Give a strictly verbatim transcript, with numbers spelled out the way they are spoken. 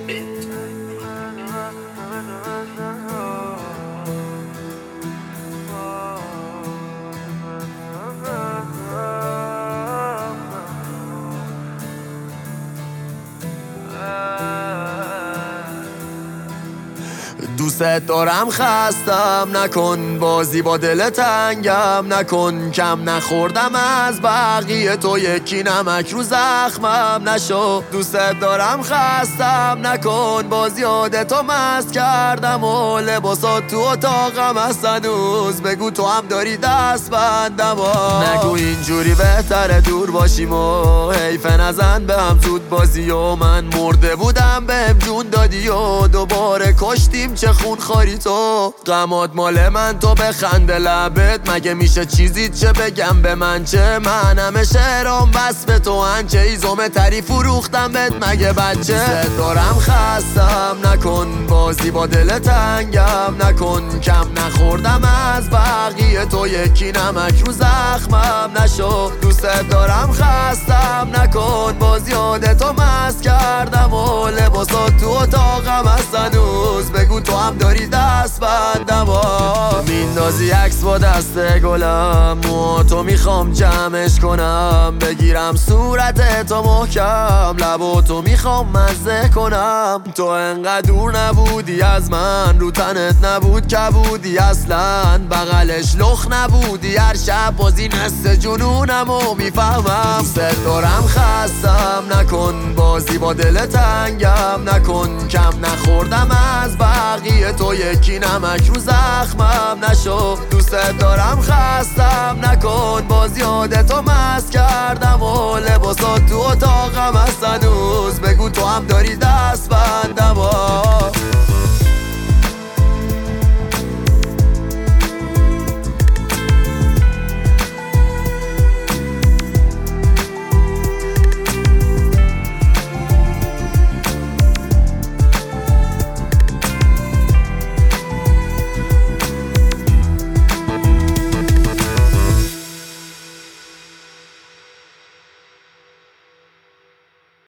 دوست دارم خستم نکن، بازی با دل تنگم نکن، کم نخوردم از بقیه تو یکی نمک رو زخمم نشو. دوست دارم خستم نکن، بازی یادتو مست کردم و لباسات تو اتاقم هست هنوز، بگو تو هم داری دست بندم و نگو اینجوری بهتره دور باشیم و حیفه نزن به هم زود بازی و من مرده بودم بهم جون دادی و دوباره کشتیم چه خون خاری تو. غمات مال من تو بخنده لبت، مگه میشه چیزی چه بگم به من چه؟ من همه شعرام بس به تو هنچه ایزومه تری فروختم بهت مگه بچه؟ دوست دارم خستم نکن، بازی با دل تنگم نکن، کم نخوردم از بقیه تو یکی نمک رو زخمم نشو. دوست دارم خستم نکن، بازی یادتو مست کردم و لباسات تو اتاقم هست هنوز، بگو تو هم داری دست بندم و میندازی عکس با دست گلم، مو تو میخوام جمعش کنم، بگیرم صورت تو محکم، لبا تو میخوام مزه کنم. تو انقدر دور نبودی از من، رو تنت نبود کبودی اصلا، بغلش لخ نبودی هر شب بازی نست جنونم و میفهمم. دوست دارم خستم نکن، بازی با دل تنگم نکن، کم نخوردم از بقیه تو یکی نمک رو زخمم نشو. دوست دارم خستم نکن، باز یادتو مست کردم و لباسات تو اتاقم هست هنوز، بگو تو هم داری دست بندم